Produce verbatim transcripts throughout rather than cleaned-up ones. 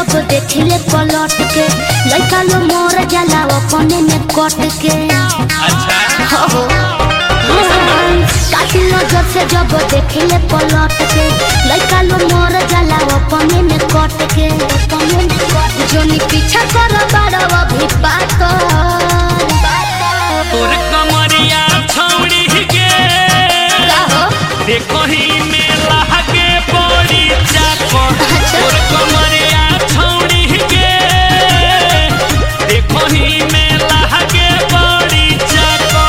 जब देखिले पलट के लड़का लो मोर जाला अपने में कट के। अच्छा हो काटी नजर से जब देखिले पलट के लड़का लो मोर जाला अपने में कट के। जोनी पीछा कर बाड़ो अभी बात तोर कमरिया छौड़ी के देखो ही मेला के बड़ी चाको। तोर कमरिया छौड़ी के देखो ही मेला के बड़ी चाको।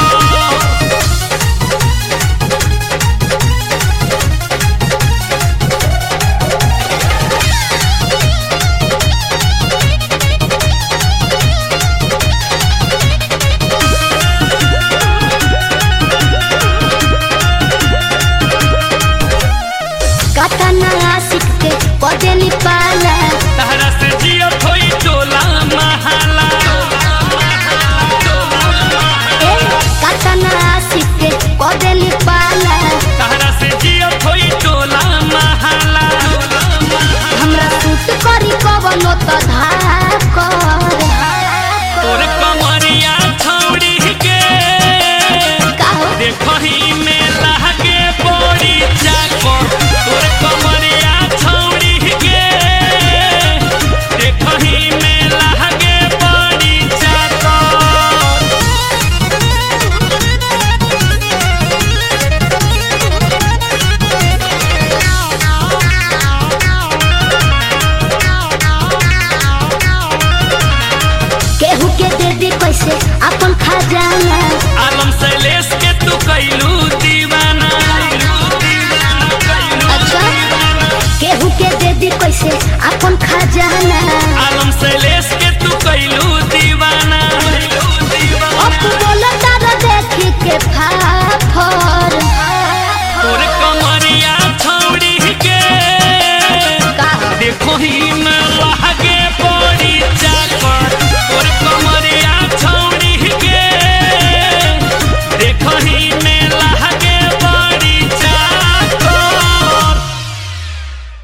काटा ना